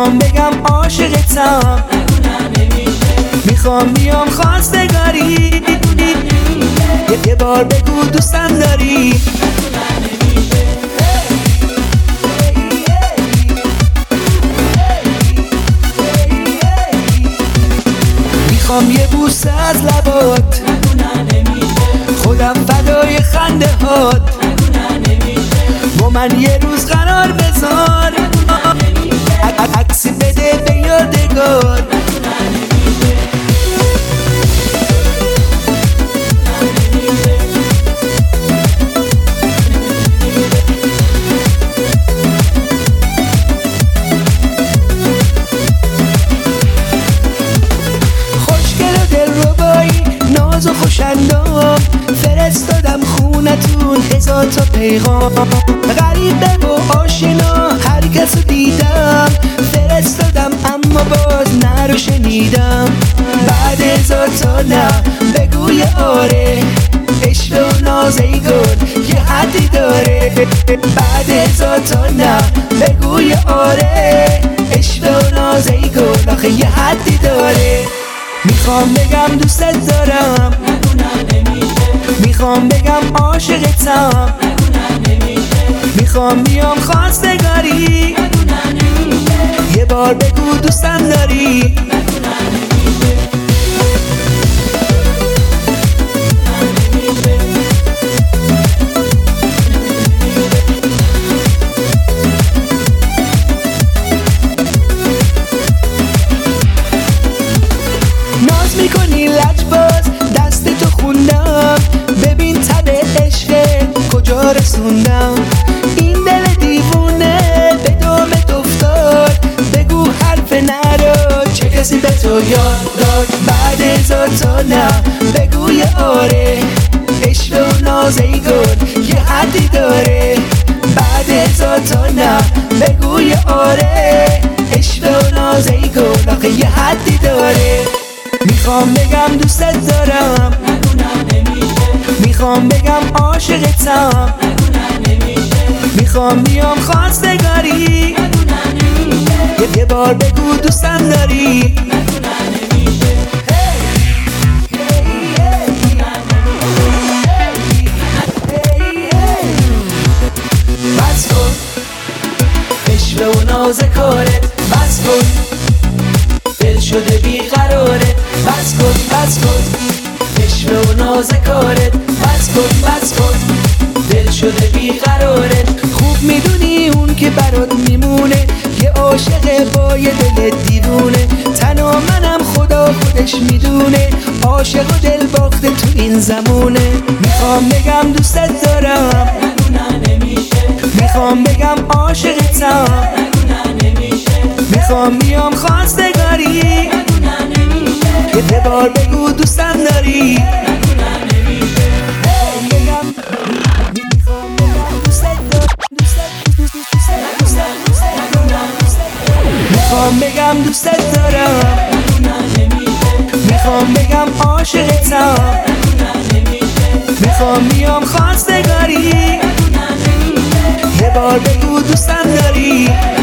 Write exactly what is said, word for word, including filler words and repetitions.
میخوام بگم عاشقتم، میخوام بیام خواستگاری، یه بار بگو دوستم داری. میخوام یه بوسه از لبات، خودم فدای خنده هات، با من یه روز قرار بذار، عکسی بده به یادگار. ناز و خوشندام فرستادم خونتون هزار تا پیغام، غریبه و آشنا هر کسو دیدم فرستادم اما باز نه رو شنیدم. بعد هزار تا نه بگوی آره، عشق و ناز ای گل یه حدی داره. بعد هزار تا نه بگوی آره، عشق و ناز ای گل آخه یه حدی داره. میخوام بگم دوستت دارم، میخوام بگم عاشقتم، میخوام بیام خواستگاری، یه بار بگو دوستم داری. ناز میکنی لجباز دست تو خوندم، ببین تب عشق کجا رسوندم. این دل دیوونه به دامت افتاد، بگو حرف نرا چه کسی به تو یاد داد. بعد هزار تا نه بگوی آره، عشق و ناز ای گل یه حدی داره. بعد هزار تا نه بگوی آره، عشق و ناز ای گل آخه یه حدی داره. میخوام بگم دوستت دارم، میخوام بگم عاشقتم، میخوام بیام خواستگاری، یه بار بگو دوستم داری. بس کن عشق و ناز کارت، بس کن دل شده بیقرارت، بس کن بس کن عشق و ناز کارت، بس کن بس کن دل شده بیقرارت. خوب میدونی اون که برات میمونه یه عاشق با یه دل دیوونه، تنها منم خدا خودش میدونه، عاشق و دل باخته تو این زمونه. میخوام بگم دوستت دارم، میخوام بگم عاشقتم، میخوام بیام خواستگاری، یه بار بگو دوستم داری. میخوام بگم دوستت دارم، میخوام بگم عاشقتم، میخوام بیام خواستگاری، یه بار بگو دوستم داری.